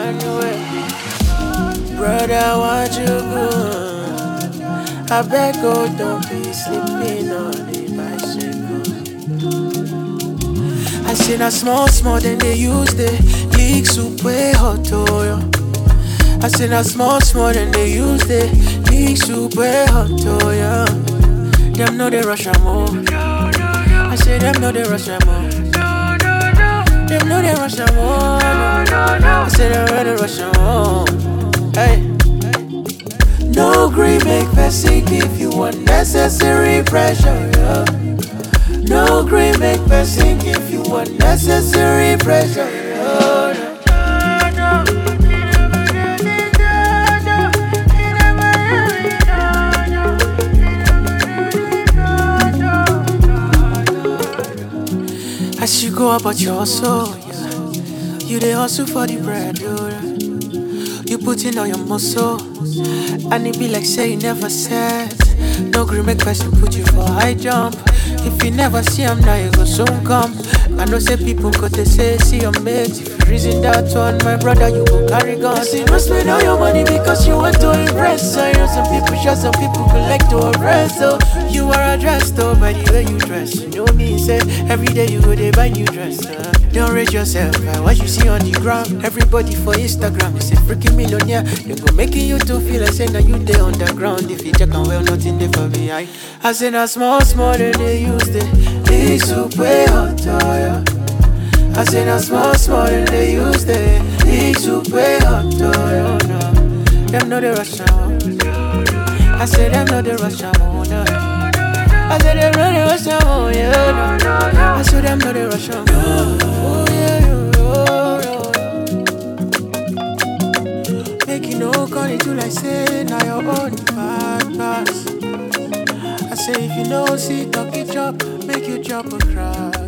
anyway. Brother, what you good? I beg, oh, don't be sleeping on the bicycle. I seen a small, then they use the leak soup way hot, oh, yeah. I seen a small, then they use the leak soup way hot, oh, yeah. Them know they rush am more. I say them know they rush am more. Them know they rush am more. I say them know they rush am more. Hey. No green make person give you unnecessary pressure, yeah. No green make person give you unnecessary pressure, yeah. As you go about your hustle, yeah. You dey hustle for the bread, yeah. You put in all your muscle, and it be like say you never said. No green make person put you for high jump. If you never see him now, you go soon come. I know say people got to say, see your mates. If you reason that one, my brother, you go carry guns. You must spend all your money because you want to impress. I know some people sure some people collect to arrest. So you are addressed though by the way you dress. You know me, say every day you go they buy new dress. Don't rate yourself by what you see on the ground. Everybody for Instagram is a freaking millionaire. They go making you to feel like saying that you there underground. If you check on well, nothing there for behind. I say a small, then they use the big soup way hot, oh, yeah. I say a small, then they use the big soup way hot, oh, yeah, no. Them know they rush on. I say them know they rush on, no. I say them know they rush on, yeah, no. I say them know they rush on, oh, yeah, oh, yeah. Make you know, call it you like say, now your own bad pass. I say if you know, see, talk it up, make you drop a cry.